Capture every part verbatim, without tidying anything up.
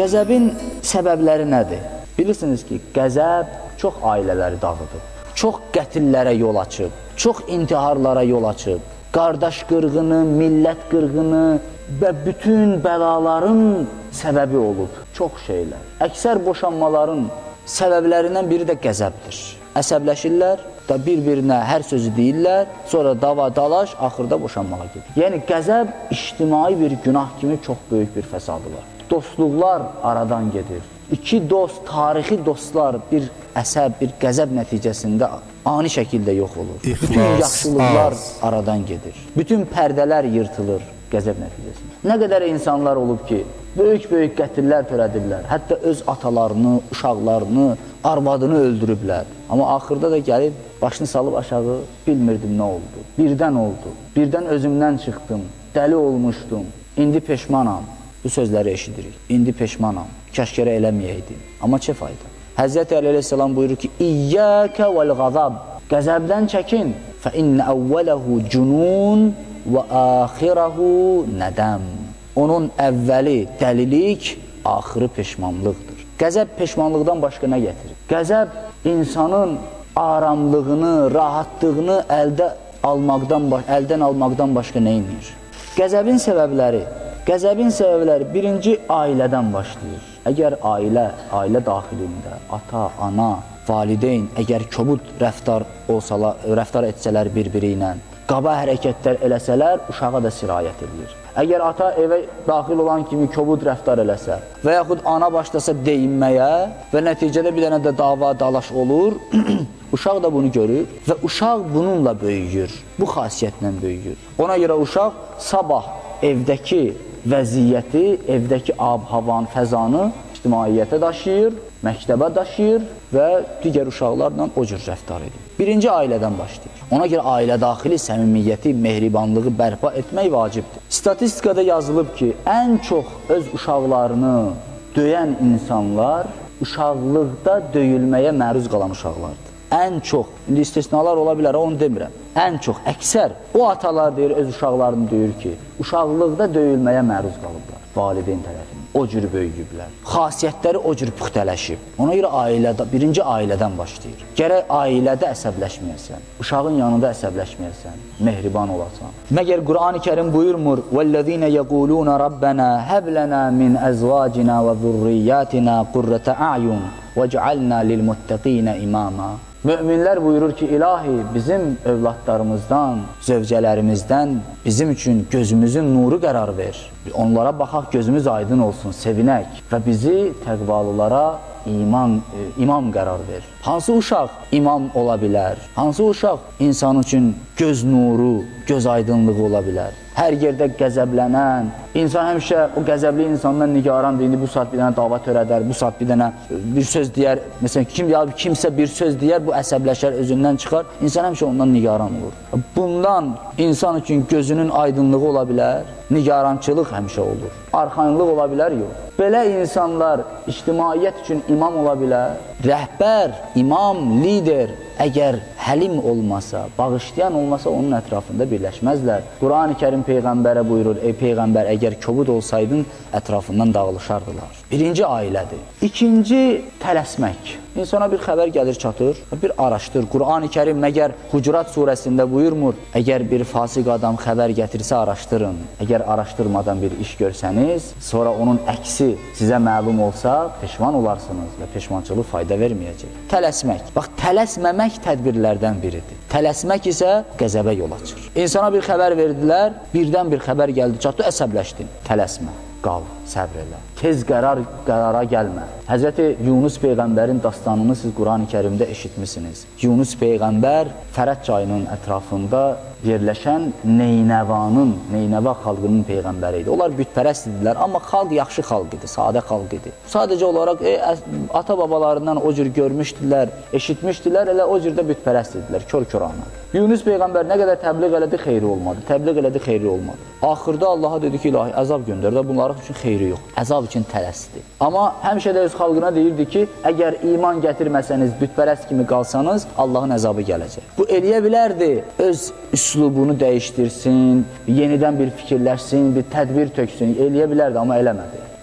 Qəzəbin səbəbləri nədir? Bilirsiniz ki, qəzəb çox ailələri dağıdıb, çox qətillərə yol açıb, çox intiharlara yol açıb, qardaş qırğını, millət qırğını və bütün bəlaların səbəbi olub, çox şeylər. Əksər boşanmaların səbəblərindən biri də qəzəbdir. Əsəbləşirlər, da bir-birinə hər sözü deyirlər, sonra dava dalaş, axırda boşanmağa gedir. Yəni, qəzəb ictimai bir günah kimi çox böyük bir fəsadı var. Dostluqlar aradan gedir. İki dost, tarixi dostlar bir əsəb, bir qəzəb nəticəsində ani şəkildə yox olur. İxlas, bütün yaxşılıqlar az. Aradan gedir. Bütün pərdələr yırtılır qəzəb nəticəsində. Nə qədər insanlar olub ki, böyük-böyük qətillər törədiblər. Hətta öz atalarını, uşaqlarını, arvadını öldürüblər. Amma axırda da gəlib, başını salıb aşağı, bilmirdim nə oldu. Birdən oldu. Birdən özümdən çıxdım. Dəli olmuşdum. İndi peşmanam. Bu sözləri eşidirik. İndi peşmanam. Kəşkərə eləməyəydim. Amma çə fayda? Həzrəti Əli əleyhissalam buyurur ki, İyyəkə vəl-ғazab. Qəzəbdən çəkin. Fə innə əvvələhu cunun və axirəhu nədəm. Onun əvvəli dəlilik, axırı peşmanlıqdır. Qəzəb peşmanlıqdan başqa nə gətirir? Qəzəb insanın aramlığını, rahatlığını əldə almaqdan, əldən almaqdan başqa nə inir? Qəzəbin səbəbləri, qəzəbin səbəbləri birinci ailədən başlayır. Əgər ailə, ailə daxilində, ata, ana, valideyn, əgər kobud rəftar olsalar, rəftar etsələr bir-biri ilə, qaba hərəkətlər eləsələr, uşağa da sirayət edir. Əgər ata evə daxil olan kimi kobud rəftar eləsə və yaxud ana başlasa deyinməyə və nəticədə bir dənə də dava, dalaş olur, uşaq da bunu görür və uşaq bununla böyüyür, bu xasiyyətlə böyüyür. Ona görə uşaq sabah evdəki vəziyyəti, evdəki ab-havan, fəzanı ictimaiyyətə daşıyır, məktəbə daşıyır və digər uşaqlarla o cür rəftar edir. Birinci ailədən başlayır. Ona görə ailə daxili səmimiyyəti, mehribanlığı bərpa etmək vacibdir. Statistikada yazılıb ki, ən çox öz uşaqlarını döyən insanlar uşaqlıqda döyülməyə məruz qalan uşaqlardır. Ən çox, indi istisnalar ola bilər, onu demirəm. Ən çox, əksər o atalar deyir, öz uşaqlarını deyir ki, uşaqlıqda döyülməyə məruz qalıblar valideyn tərəfindən. O cür böyüyüblər. Xasiyyətləri o cür puxtələşib. Ona görə ailədə, birinci ailədən başlayır. Gərək ailədə əsəbləşməyəsən, uşağın yanında əsəbləşməyəsən, mehriban olasan. Məgər Qur'an-ı Kərim buyurmur: "Vəllezîne yequlûne Rabbena hab lana min azvacina və zurriyyətina qurrata a'yun vec'alna lilmuttaqina imama." Möminlər buyurur ki, ilahi, bizim övladlarımızdan, zövcələrimizdən bizim üçün gözümüzün nuru qərar ver. Onlara baxaq, gözümüz aydın olsun, sevinək və bizi təqvalılara iman, e, imam qərar ver. Hansı uşaq imam ola bilər? Hansı uşaq insan üçün göz nuru, göz aydınlığı ola bilər? Hər yerdə qəzəblənən, insan həmişə o qəzəbli insandan nigarandır. İndi bu saat bir dənə dava törədər, bu saat bir dənə bir söz deyər. Məsələn, kim, ya, kimsə bir söz deyər, bu əsəbləşər, özündən çıxar. İnsan həmişə ondan nigaran olur. Bundan insan üçün gözünün aydınlığı ola bilər, nigarançılıq həmişə olur. Arxayınlıq ola bilər, yox. Belə insanlar ictimaiyyət üçün imam ola bilər. Rəhbər, imam, lider əgər həlim olmasa, bağışlayan olmasa onun ətrafında birləşməzlər. Qur'an-ı Kərim Peyğəmbərə buyurur, ey Peyğəmbər, əgər kobud olsaydın, ətrafından dağılışardılar. Birinci ailədir. İkinci, tələsmək. İnsana bir xəbər gəlir, çatır, bir araşdır. Qur'an-ı Kərim məgər Hucurat surəsində buyurmur, əgər bir fasiq adam xəbər gətirsə araşdırın. Əgər araşdırmadan bir iş görsəniz, sonra onun əksi sizə məlum olsa, peşman olarsınız və peşmançılıq fayda verməyəcək. Tələsmək. Bax, tələsməmək tədbirlərdən biridir. Tələsmək isə qəzəbə yol açır. İnsana bir xəbər verdilər, birdən bir xəbər gəldi, çatdı, əsəbləşdin. Tələsmə. Qal, səbr elə. Tez qərar, qərara gəlmə. Həzrəti Yunus Peyğəmbərin dastanını siz Qur'an-ı Kərimdə eşitmişsiniz. Yunus Peyğəmbər Fərət çayının ətrafında yerləşən Neynəvanın, Neynəva xalqının Peyğəmbəri idi. Onlar bütpərəst idilər, amma xalq yaxşı xalq idi, sadə xalq idi. Sadəcə olaraq e, ata-babalarından o cür görmüşdülər, eşitmişdilər, elə o cürdə bütpərəst idilər, kör-körana. Yunus Peyğəmbər nə qədər təbliğ elədi, xeyri olmadı. Təbliğ elədi, xeyri olmadı. Axırda Allaha dedi ki, ilahi, əzab göndər də bunların üçün xeyri yox. Əzab üçün tələsdi. Amma həmişə də öz xalqına deyirdi ki, əgər iman gətirməsəniz, bütpərəst kimi qalsanız, Allahın əzabı gələcək. Bu eləyə bilərdi, öz üslubunu dəyişdirsin, yenidən bir fikirləşsin, bir tədbir töksün, eləyə bilərdi, amma eləmədi.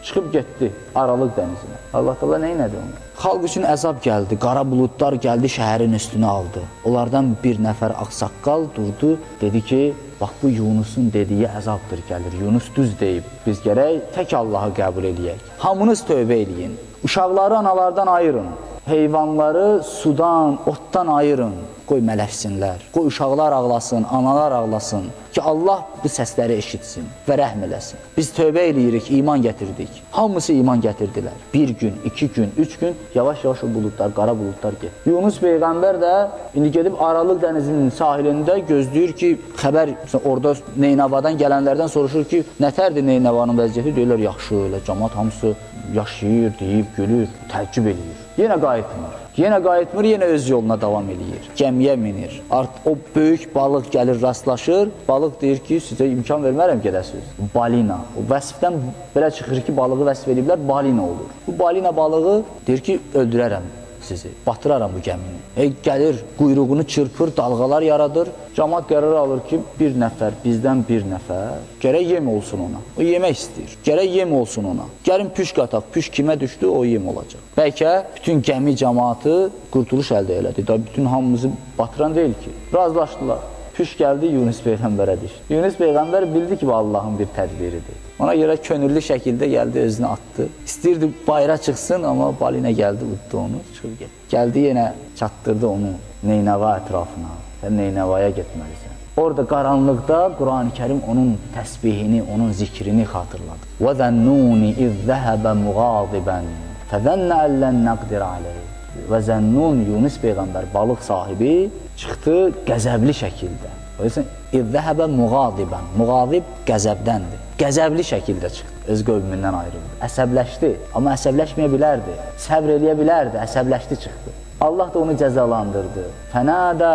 çıxıb getdi Aralıq dənizinə. Allah Teala nə elədi onu? Xalq üçün əzab gəldi, qara buludlar gəldi, şəhərin üstünə aldı. Onlardan bir nəfər ağsaqqal durdu, dedi ki, bax bu Yunusun dediyi əzabdır gəlir. Yunus düz deyib, biz gərək tək Allahı qəbul eləyək. Hamınız tövbə eləyin, uşaqları analardan ayırın, heyvanları sudan, otdan ayırın. Qoy mələşsinlər, qoy uşaqlar ağlasın, analar ağlasın ki, Allah bu səsləri eşitsin və rəhm eləsin. Biz tövbə eləyirik, iman gətirdik. Hamısı iman gətirdilər. Bir gün, iki gün, üç gün yavaş-yavaş o buludlar, qara buludlar getdi. Yunus Peyğəmbər də indi gedib Aralıq dənizinin sahilində gözləyir ki, xəbər orada Neynəvadan gələnlərdən soruşur ki, nətərdir Neynəvanın vəziyyəti? Deyirlər, yaxşı, elə cəmat hamısı yaşayır, deyib, gülür, təəccüb eləyir. Yenə qayıtmır. Yenə qayıtmır, yenə öz yoluna davam eləyir. Gəmiyə minir. Artıq o böyük balıq gəlir, rastlaşır. Balıq deyir ki, sizə imkan vermərəm gedəsiniz. Balina. O vəsfdən belə çıxır ki, balığı vəsf ediblər, balina olur. Bu balina balığı deyir ki, öldürərəm sizi, batıraram bu gəmini. E, gəlir, quyruğunu çırpır, dalğalar yaradır. Cəmaat qərar alır ki, bir nəfər, bizdən bir nəfər, gərək yem olsun ona. O yemək istəyir, gərək yem olsun ona. Gəlin püşk ataq, püşk kimə düşdü, o yem olacaq. Bəlkə bütün gəmi cəmaatı qurtuluş əldə elədi. Da bütün hamımızı batıran deyil ki. Razılaşdılar. Püşk gəldi, Yunus Peyğəmbərə düşdü. Yunus Peyğəmbər bildi ki, bu Allahın bir tədbiridir. Ona görə könüllü şəkildə gəldi, özünü atdı. İstəyirdi bayra çıxsın, amma balina gəldi, uddu onu, çıxıb getdi. Gəldi, yenə çatdırdı onu Neynəva ətrafına və Neynəvaya getməlisən. Orada qaranlıqda Quran-ı Kərim onun təsbihini, onun zikrini xatırladı. وَذَنُّونِ إِذْ ذَهَبَ مُغَاضِبًا فَذَنَّ أَلَّنْ نَقْدِرَ عَلَيْهِ Və Zənnun, Yunus Peyğəmbər, balıq sahibi çıxdı qəzəbli şəkildə. O yüzden İzzəhəbə muğadibən. Muğadib qəzəbdəndir. Qəzəbli şəkildə çıxdı. Öz qövmündən ayrıldı. Əsəbləşdi. Amma əsəbləşməyə bilərdi. Səbr eləyə bilərdi. Əsəbləşdi çıxdı. Allah da onu cəzalandırdı. Fənədə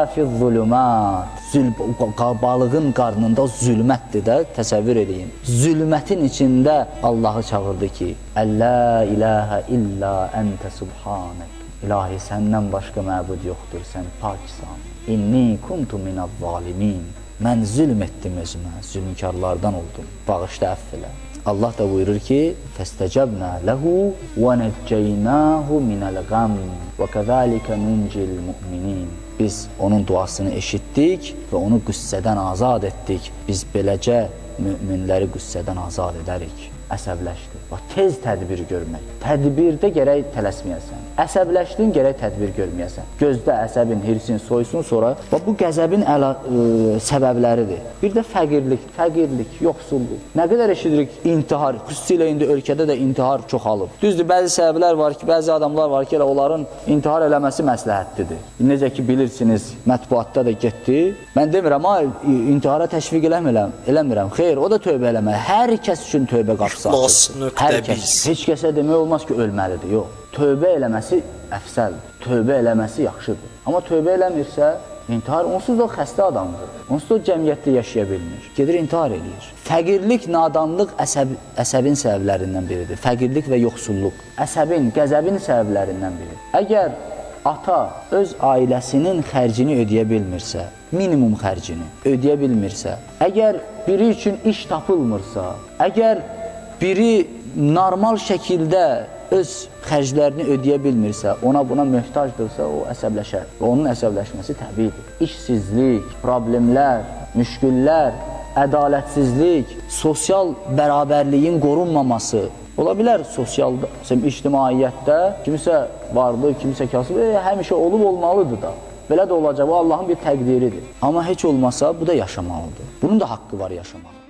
fiz-zulümat. Balığın qarnında zülmətdir də, təsəvvür eləyin. Zülmətin içində Allahı çağırdı ki, Əllə iləhə illə əntə subhanək. İlahi, səndən başqa məbud yoxdur, sən paksan. İnni kuntu minəz-zalimin. Mən zülm etdim özümə, zülmkarlardan oldum. Bağışda əff elə. Allah da buyurur ki, fəstəcəbnə ləhu və nəccəynəhu minəl-qəm və kəzəlikə nuncil müminin. Biz onun duasını eşitdik və onu qüssədən azad etdik. Biz beləcə müminləri qüssədən azad edərik. Əsəbləşdi. Tez tədbir görmək. Tədbirdə gərək tələsməyəsən. Əsəbləşdin, gərək tədbir görməyəsən. Gözdə əsəbin, hirsin, soysun, sonra bu qəzəbin əla, ə, səbəbləridir. Bir də fəqirlik, fəqirlik, yoxsulluq. Nə qədər eşidirik intihar, xüsusilə indi ölkədə də intihar çoxalıb. Düzdür, bəzi səbəblər var ki, bəzi adamlar var ki, elə onların intihar eləməsi məsləhətlidir. Necə ki, bilirsiniz, mətbuatda da getdi. Mən demirəm, ha, intihara təşviq eləmirəm, eləmirəm. Xeyr, o da tövbə eləmək. Hər kəs üçün tövbə qapısı açılır. Hər kəs. Heç kəsə demək olmaz ki, ölməlidir. Yox. Tövbə eləməsi əfsəldir. Tövbə eləməsi yaxşıdır. Amma tövbə eləmirsə, intihar onsuz da xəstə adamdır. Onsuz da cəmiyyətdə yaşaya bilmir. Gedir intihar eləyir. Fəqirlik, nadanlıq əsəb, əsəbin səbəblərindən biridir. Fəqirlik və yoxsulluq. Əsəbin, qəzəbin səbəblərindən biridir. Əgər ata öz ailəsinin xərcini ödəyə bilmirsə, minimum xərcini ödəyə bilmirsə, əgər biri üçün iş tapılmırsa, əgər biri normal şəkildə öz xərclərini ödəyə bilmirsə, ona buna möhtacdırsa, o əsəbləşər. Və onun əsəbləşməsi təbiidir. İşsizlik, problemlər, müşküllər, ədalətsizlik, sosial bərabərliyin qorunmaması, ola bilər sosialda, ictimaiyyətdə kimisə varlı, kimisə kasıb, e, həmişə olub olmalıdır da. Belə də olacaq, bu Allahın bir təqdiridir. Amma heç olmasa, bu da yaşamalıdır. Bunun da haqqı var yaşamalı.